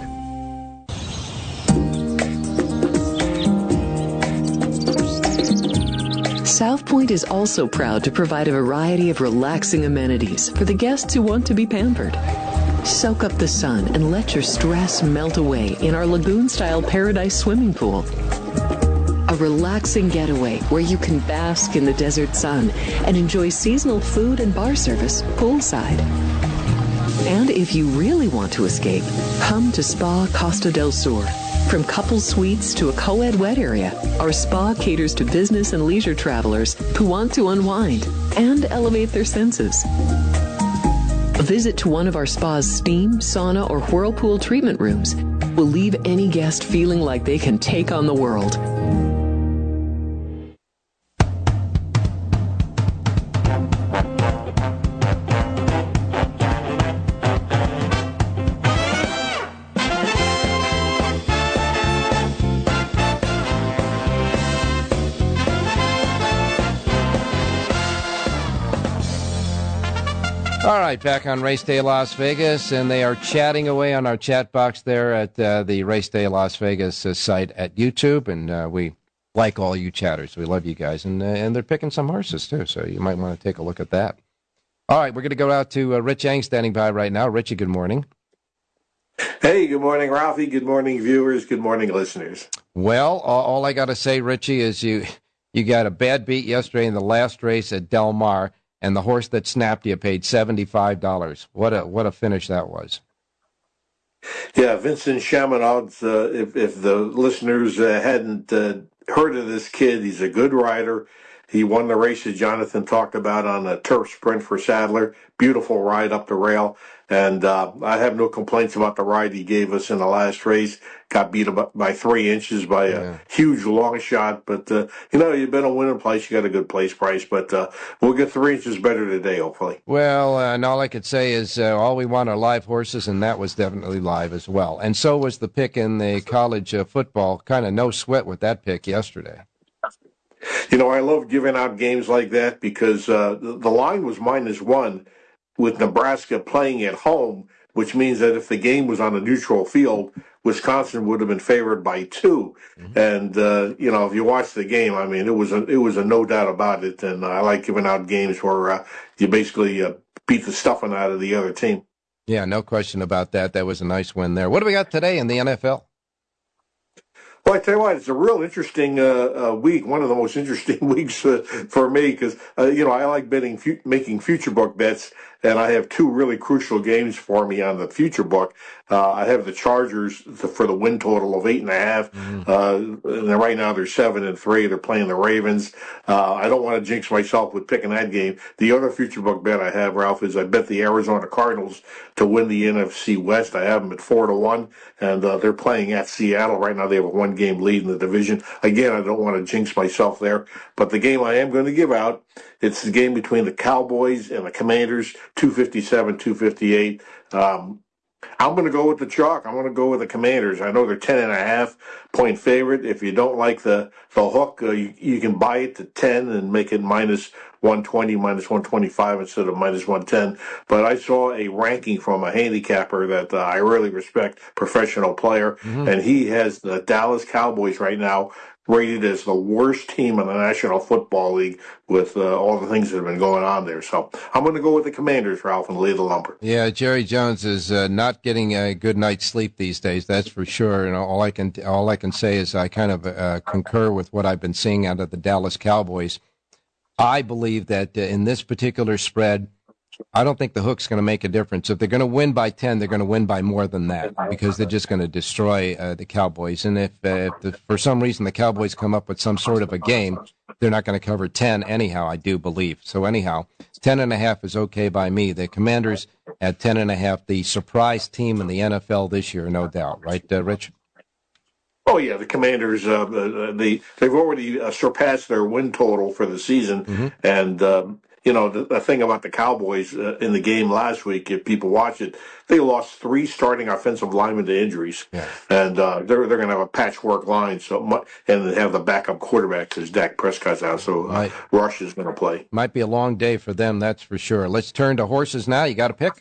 South Point is also proud to provide a variety of relaxing amenities for the guests who want to be pampered. Soak up the sun and let your stress melt away in our lagoon-style Paradise swimming pool. A relaxing getaway where you can bask in the desert sun and enjoy seasonal food and bar service poolside. And if you really want to escape, come to Spa Costa del Sur. From couple suites to a co-ed wet area, our spa caters to business and leisure travelers who want to unwind and elevate their senses. A visit to one of our spa's steam, sauna, or whirlpool treatment rooms will leave any guest feeling like they can take on the world. All right, back on Race Day Las Vegas, and they are chatting away on our chat box there at the Race Day Las Vegas site at YouTube, and we like all you chatters. We love you guys, and they're picking some horses, too, so you might want to take a look at that. All right, we're going to go out to Rich Eng standing by right now. Richie, good morning. Hey, good morning, Ralphie. Good morning, viewers. Good morning, listeners. Well, all I got to say, Richie, is you got a bad beat yesterday in the last race at Del Mar. And the horse that snapped you paid $75. What a finish that was. Yeah, Vincent Chaminade, if the listeners hadn't heard of this kid, he's a good rider. He won the race that Jonathan talked about on a turf sprint for Sadler. Beautiful ride up the rail. And I have no complaints about the ride he gave us in the last race. Got beat by 3 inches by a huge long shot. But, you've been a winning place. You got a good place price. But we'll get 3 inches better today, hopefully. Well, and all I could say is all we want are live horses, and that was definitely live as well. And so was the pick in the college football. Kind of no sweat with that pick yesterday. I love giving out games like that because the line was -1 with Nebraska playing at home, which means that if the game was on a neutral field, Wisconsin would have been favored by 2. Mm-hmm. And, if you watch the game, I mean, it was a no doubt about it. And I like giving out games where you basically beat the stuffing out of the other team. Yeah, no question about that. That was a nice win there. What do we got today in the NFL? Well, I tell you what, it's a real interesting week, one of the most interesting weeks for me because, I like making future book bets. and I have two really crucial games for me on the future book. I have the Chargers for the win total of 8.5. And right now they're 7-3. They're playing the Ravens. I don't want to jinx myself with picking that game. The other future book bet I have, Ralph, is I bet the Arizona Cardinals to win the NFC West. I have them at 4-1, and they're playing at Seattle right now. They have a 1-game lead in the division. Again, I don't want to jinx myself there, but the game I am going to give out, it's the game between the Cowboys and the Commanders, 257-258. I'm going to go with the chalk. I'm going to go with the Commanders. I know they're 10.5-point favorite. If you don't like the hook, you can buy it to 10 and make it minus 120, minus 125 instead of minus 110. But I saw a ranking from a handicapper that I really respect, professional player, and he has the Dallas Cowboys right now rated as the worst team in the National Football League with all the things that have been going on there. So I'm going to go with the Commanders, Ralph, and lay the lumber. Yeah, Jerry Jones is not getting a good night's sleep these days, that's for sure. And all I can say is I kind of concur with what I've been seeing out of the Dallas Cowboys. I believe that in this particular spread, I don't think the hook's going to make a difference. If they're going to win by 10, they're going to win by more than that because they're just going to destroy the Cowboys. And if for some reason the Cowboys come up with some sort of a game, they're not going to cover 10 anyhow, I do believe. So anyhow, 10.5 is okay by me. The Commanders at 10.5, the surprise team in the NFL this year, no doubt. Right, Rich? Oh, yeah, the Commanders, they've already surpassed their win total for the season. And, you know, the thing about the Cowboys in the game last week, if people watch it, they lost 3 starting offensive linemen to injuries. Yeah. And they're going to have a patchwork line, and they have the backup quarterback because Dak Prescott's out, so Rush is going to play. Might be a long day for them, that's for sure. Let's turn to horses now. You got a pick?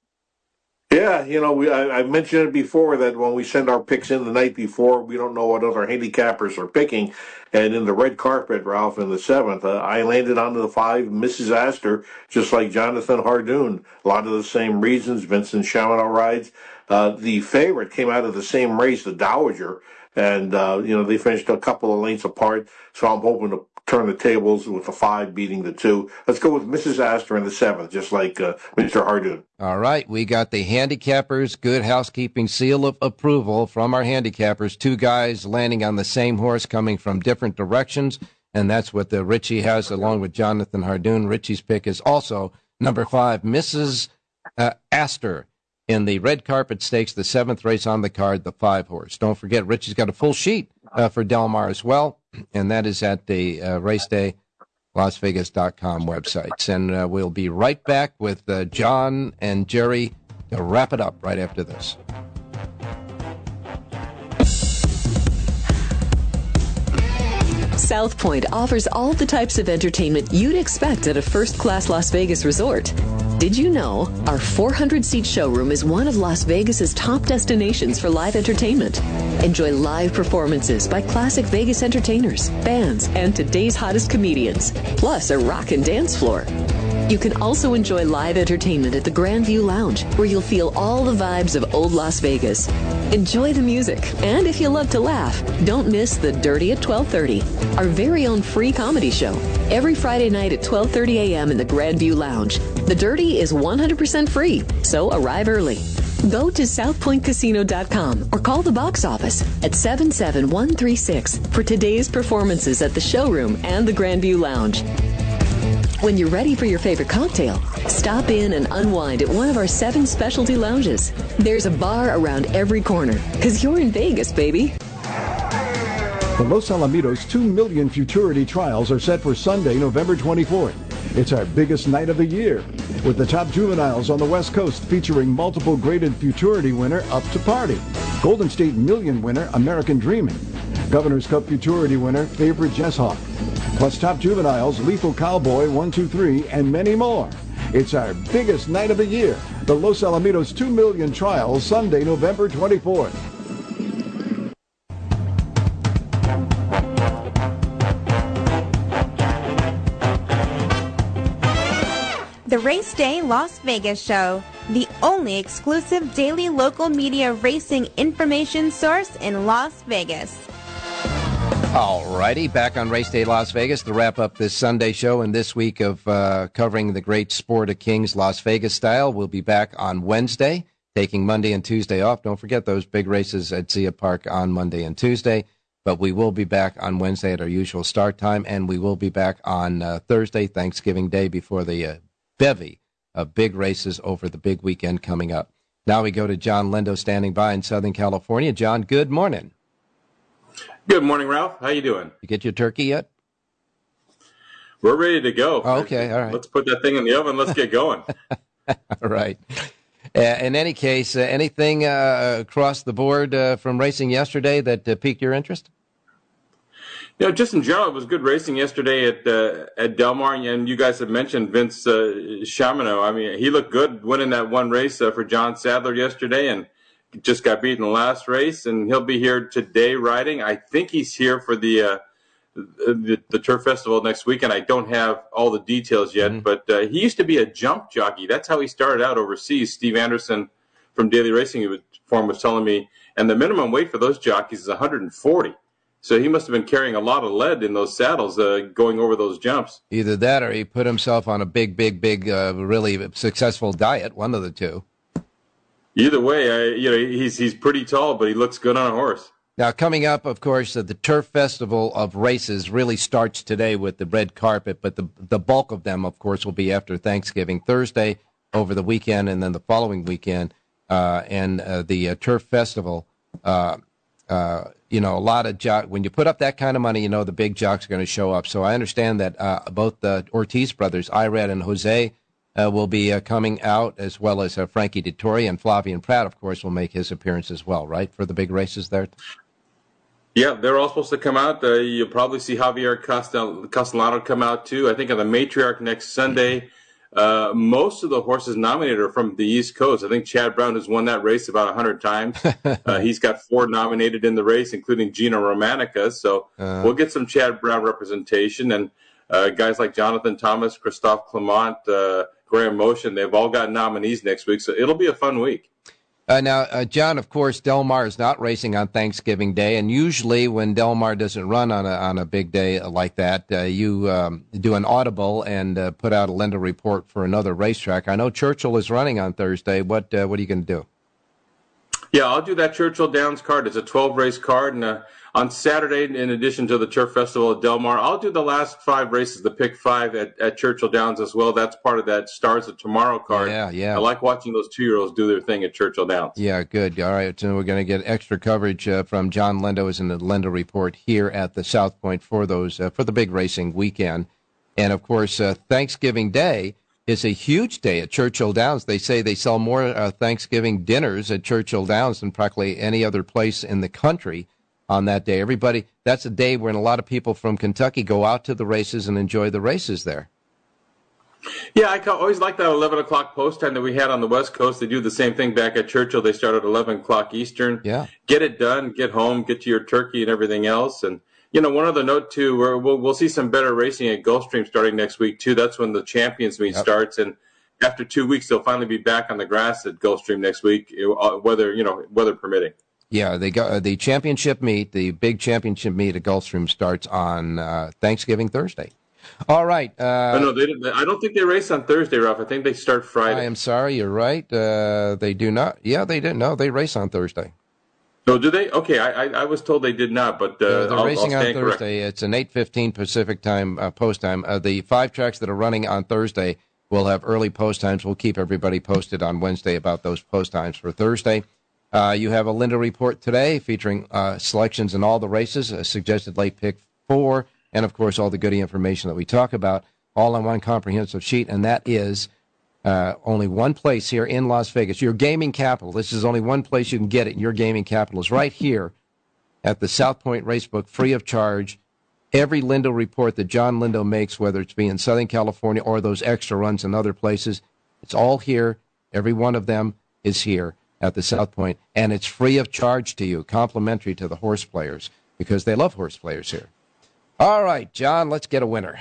Yeah, you know, I mentioned it before that when we send our picks in the night before, we don't know what other handicappers are picking. And in the red carpet, Ralph, in the 7th, I landed on the 5, Mrs. Astor, just like Jonathan Hardoon. A lot of the same reasons. Vincent Chaminade rides. The favorite came out of the same race, the Dowager, and, you know, they finished a couple of lengths apart. So I'm hoping to turn the tables with the 5 beating the 2. Let's go with Mrs. Astor in the 7th, just like Mr. Hardoon. All right, we got the handicappers' good housekeeping seal of approval from our handicappers. 2 guys landing on the same horse coming from different directions, and that's what the Richie has along with Jonathan Hardoon. Richie's pick is also number 5, Mrs. Astor. In the red carpet stakes, the 7th race on the card, the 5 horse. Don't forget, Richie's got a full sheet for Del Mar as well, and that is at the RaceDayLasVegas.com websites. And we'll be right back with John and Jerry to wrap it up right after this. South Point offers all the types of entertainment you'd expect at a first-class Las Vegas resort. Did you know our 400-seat showroom is one of Las Vegas's top destinations for live entertainment? Enjoy live performances by classic Vegas entertainers, bands, and today's hottest comedians, plus a rockin' dance floor. You can also enjoy live entertainment at the Grand View Lounge, where you'll feel all the vibes of old Las Vegas. Enjoy the music, and if you love to laugh, don't miss The Dirty at 12:30, our very own free comedy show, every Friday night at 12:30 a.m. in the Grand View Lounge. The Dirty is 100% free, so arrive early. Go to southpointcasino.com or call the box office at 77136 for today's performances at the showroom and the Grand View Lounge. When you're ready for your favorite cocktail, stop in and unwind at one of our 7 specialty lounges. There's a bar around every corner, because you're in Vegas, baby. The Los Alamitos 2 million futurity trials are set for Sunday, November 24th. It's our biggest night of the year, with the top juveniles on the West Coast featuring multiple graded futurity winner Up to Party, Golden State Million winner American Dreamin', Governor's Cup futurity winner Favorite Jess Hawk, plus top juveniles Lethal Cowboy 1, 2, 3, and many more. It's our biggest night of the year, the Los Alamitos 2 million trials, Sunday, November 24th. The Race Day Las Vegas Show, the only exclusive daily local media racing information source in Las Vegas. All righty, back on Race Day Las Vegas to wrap up this Sunday show and this week of covering the great sport of Kings Las Vegas style. We'll be back on Wednesday, taking Monday and Tuesday off. Don't forget those big races at Zia Park on Monday and Tuesday. But we will be back on Wednesday at our usual start time, and we will be back on Thursday, Thanksgiving Day, before the bevy of big races over the big weekend coming up. Now we go to John Lindo standing by in Southern California. John, good morning. Good morning, Ralph. How you doing? You get your turkey yet? We're ready to go. Oh, okay, all right. Let's put that thing in the oven. Let's get going. All right. In any case, anything across the board from racing yesterday that piqued your interest? Just in general, it was good racing yesterday at Del Mar, and you guys have mentioned Vince Chamano. I mean, he looked good winning that one race for John Sadler yesterday, and just got beat in the last race, and he'll be here today riding. I think he's here for the Turf Festival next weekend. I don't have all the details yet, but he used to be a jump jockey. That's how he started out overseas. Steve Anderson from Daily Racing Form was telling me, and the minimum weight for those jockeys is 140. So he must have been carrying a lot of lead in those saddles going over those jumps. Either that or he put himself on a big, really successful diet, one of the two. Either way, he's pretty tall, but he looks good on a horse. Now, coming up, of course, the Turf Festival of races really starts today with the red carpet, but the bulk of them, of course, will be after Thanksgiving Thursday, over the weekend, and then the following weekend. The Turf Festival, a lot of when you put up that kind of money, the big jocks are going to show up. So I understand that both the Ortiz brothers, Irad and Jose, will be coming out, as well as Frankie Dettori, and Flavien Prat, of course, will make his appearance as well, right, for the big races there? Yeah, they're all supposed to come out. You'll probably see Javier Castellano come out, too. I think on the Matriarch next Sunday, most of the horses nominated are from the East Coast. I think Chad Brown has won that race about 100 times. He's got 4 nominated in the race, including Gino Romanica. So we'll get some Chad Brown representation. And guys like Jonathan Thomas, Christophe Clement, Graham Motion, they've all got nominees next week, so it'll be a fun week. Now, John, of course, Del Mar is not racing on Thanksgiving Day, and usually when Del Mar doesn't run on a big day like that, you do an audible and put out a Linda report for another racetrack. I know Churchill is running on Thursday. What are you going to do? Yeah, I'll do that Churchill Downs card. It's a 12-race card, and on Saturday, in addition to the Turf Festival at Del Mar, I'll do the last 5 races, the pick 5 at Churchill Downs as well. That's part of that Stars of Tomorrow card. Yeah. I like watching those 2-year-olds do their thing at Churchill Downs. Yeah, good. All right, so we're going to get extra coverage from John Lindo in the Lindo Report here at the South Point for those for the big racing weekend. And, of course, Thanksgiving Day is a huge day at Churchill Downs. They say they sell more Thanksgiving dinners at Churchill Downs than practically any other place in the country on that day. That's a day when a lot of people from Kentucky go out to the races and enjoy the races there. Yeah, I always like that 11 o'clock post time that we had on the West Coast. They do the same thing back at Churchill. They start at 11 o'clock Eastern. Yeah. Get it done, get home, get to your turkey and everything else. And, one other note, too, we'll see some better racing at Gulfstream starting next week, too. That's when the Champions Meet starts. And after 2 weeks, they'll finally be back on the grass at Gulfstream next week, weather permitting. Yeah, they got the championship meet, the big championship meet at Gulfstream starts on Thanksgiving Thursday. All right. No, I don't think they race on Thursday, Ralph. I think they start Friday. I am sorry, you're right. They do not. Yeah, they didn't. No, they race on Thursday. No, do they? Okay, I was told they did not, but they're racing on Thursday. Correct. It's an 8:15 Pacific time post time. The 5 tracks that are running on Thursday will have early post times. We'll keep everybody posted on Wednesday about those post times for Thursday. You have a Linda Report today featuring selections in all the races, a suggested late pick 4, and, of course, all the goodie information that we talk about, all on one comprehensive sheet, and that is only one place here in Las Vegas, your gaming capital. This is only one place you can get it in your gaming capital. Is right here at the South Point Racebook, free of charge. Every Lindo report that John Lindo makes, whether it's be in Southern California or those extra runs in other places, it's all here. Every one of them is here at the South Point, and it's free of charge to you, complimentary to the horse players, because they love horse players here. All right, John, let's get a winner.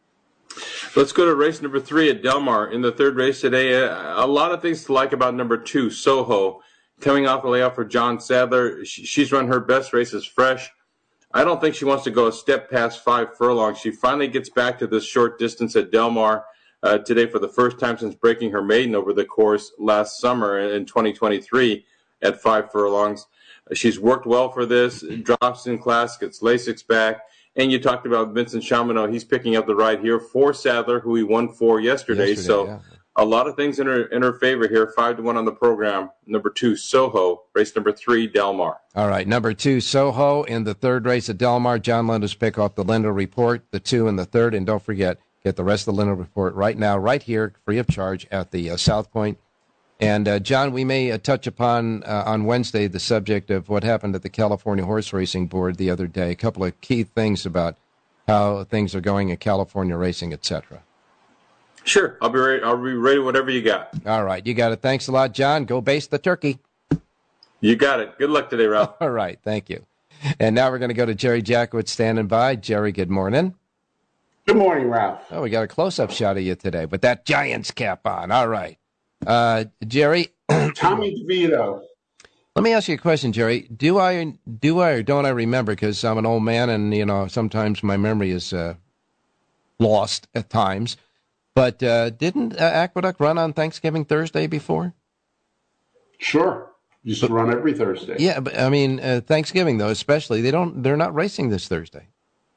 Let's go to race number 3 at Del Mar. In the third race today, a lot of things to like about number 2, Soho. Coming off the layoff for John Sadler, she's run her best races fresh. I don't think she wants to go a step past 5 furlongs. She finally gets back to this short distance at Del Mar today for the first time since breaking her maiden over the course last summer in 2023 at 5 furlongs. She's worked well for this, drops in class, gets Lasix back. And you talked about Vincent Chamonix. He's picking up the ride here for Sadler, who he won for yesterday. So a lot of things in her favor here. 5-1 on the program. Number 2, Soho. Race number 3, Del Mar. All right, number 2, Soho in the third race at Del Mar. John Linda's pick off the Linda Report, the 2 in the third. And don't forget, get the rest of the Linda Report right now, right here, free of charge at the South Point. And, John, we may touch upon on Wednesday the subject of what happened at the California Horse Racing Board the other day, a couple of key things about how things are going in California racing, etc. Sure. I'll be ready whatever you got. All right. You got it. Thanks a lot, John. Go baste the turkey. You got it. Good luck today, Ralph. All right. Thank you. And now we're going to go to Jerry Jackowitz standing by. Jerry, good morning. Good morning, Ralph. Oh, we got a close-up shot of you today with that Giants cap on. All right. Jerry. Tommy DeVito. Let me ask you a question, Jerry. Do I or don't I remember, because I'm an old man and, sometimes my memory is lost at times, but didn't Aqueduct run on Thanksgiving Thursday before? Sure. Used to run every Thursday. Yeah, but I mean, Thanksgiving, though, especially, they're not racing this Thursday.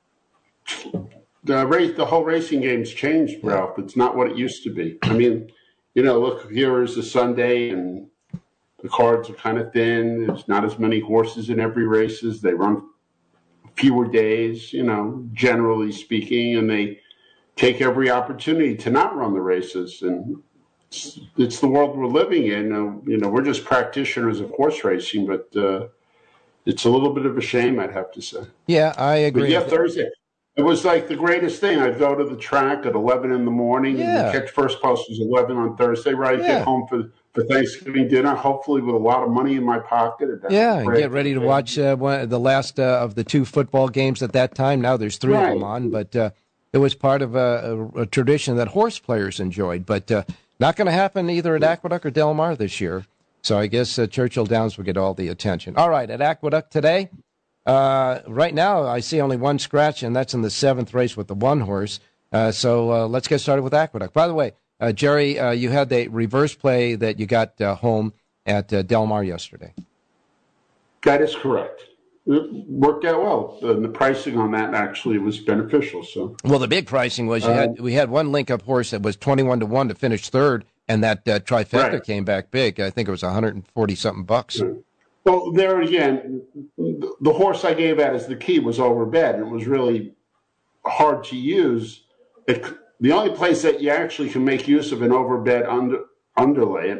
The whole racing game's changed, Ralph. It's not what it used to be. I mean, look, here is a Sunday, and the cards are kind of thin. There's not as many horses in every races. They run fewer days, generally speaking, and they take every opportunity to not run the races. And it's the world we're living in. We're just practitioners of horse racing, but it's a little bit of a shame, I'd have to say. Yeah, I agree. But yeah, Thursday. It was like the greatest thing. I'd go to the track at 11 in the morning. And the catch first post was 11 on Thursday, right? I'd get home for Thanksgiving dinner, hopefully with a lot of money in my pocket. And get ready to watch the last of the 2 football games at that time. Now there's 3 of them on, but it was part of a tradition that horse players enjoyed. But not going to happen either at Aqueduct or Del Mar this year. So I guess Churchill Downs will get all the attention. All right, at Aqueduct today. Right now, I see only one scratch, and that's in the 7th race with the 1 horse. So let's get started with Aqueduct. By the way, Jerry, you had the reverse play that you got home at Del Mar yesterday. That is correct. It worked out well. The pricing on that actually was beneficial. So, well, the big pricing was we had one link-up horse that was 21-1 to finish 3rd, and that trifecta came back big. I think it was $140-something bucks. Right. Well, there again, the horse I gave out as the key was overbet, and it was really hard to use. The only place that you actually can make use of an overbet underlay,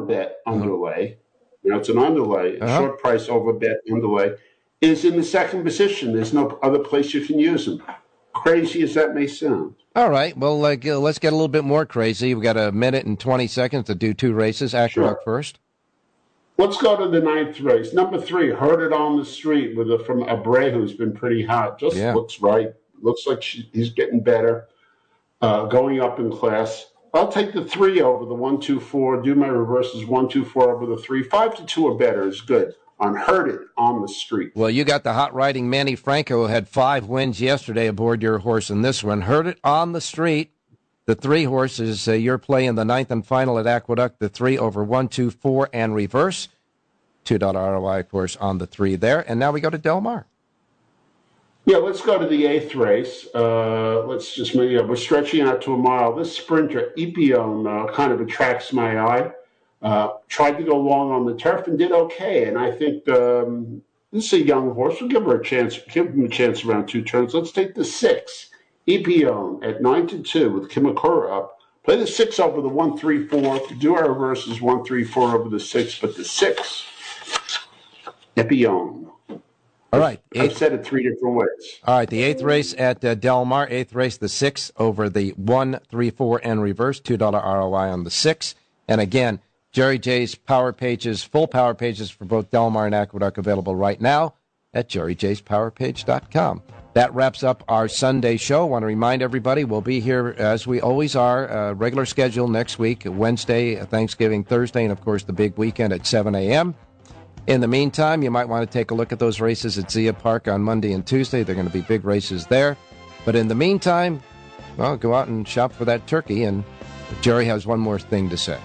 it's an underlay, a short price overbet underlay, is in the 2nd position. There's no other place you can use them. Crazy as that may sound. All right, well, let's get a little bit more crazy. We've got a minute and 20 seconds to do 2 races. Aqueduct first. Let's go to the 9th race. Number 3, Heard It on the Street from Abreu, who's been pretty hot. Looks right. Looks like he's getting better, going up in class. I'll take the 3 over the 1, 2, 4. Do my reverses 1, 2, 4 over the 3. 5-2 or better is good on Heard It on the Street. Well, you got the hot riding Manny Franco, who had 5 wins yesterday aboard your horse in this one. Heard It on the Street. The 3 horses, you're playing the 9th and final at Aqueduct, the 3 over 1, 2, 4, and reverse. $2 ROI, of course, on the 3 there. And now we go to Del Mar. Yeah, let's go to the 8th race. We're stretching out to a mile. This sprinter, Ipion, kind of attracts my eye. Tried to go long on the turf and did okay. And I think this is a young horse. We'll give him a chance around 2 turns. Let's take the 6. Ipion at 9-2 with Kimakura up. Play the 6 over the 1, 3, 4. Do our reverses 1, 3, 4 over the 6, but the 6, Ipion. All right. I've said it 3 different ways. All right, the 8th race at Del Mar. 8th race, the 6 over the 1, 3, 4, and reverse. $2 ROI on the 6. And again, Jerry J's power pages, full power pages for both Del Mar and Aqueduct available right now at jerryjspowerpage.com. That wraps up our Sunday show. I want to remind everybody we'll be here, as we always are, regular schedule next week, Wednesday, Thanksgiving, Thursday, and, of course, the big weekend at 7 a.m. In the meantime, you might want to take a look at those races at Zia Park on Monday and Tuesday. They're going to be big races there. But in the meantime, well, go out and shop for that turkey. And Jerry has one more thing to say.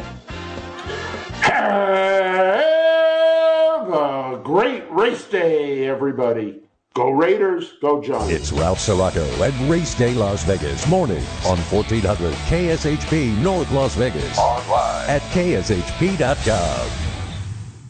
Have a great race day, everybody. Go Raiders, go Giants. It's Ralph Sirocco at Race Day Las Vegas, morning on 1400 KSHP North Las Vegas. Online at kshp.com.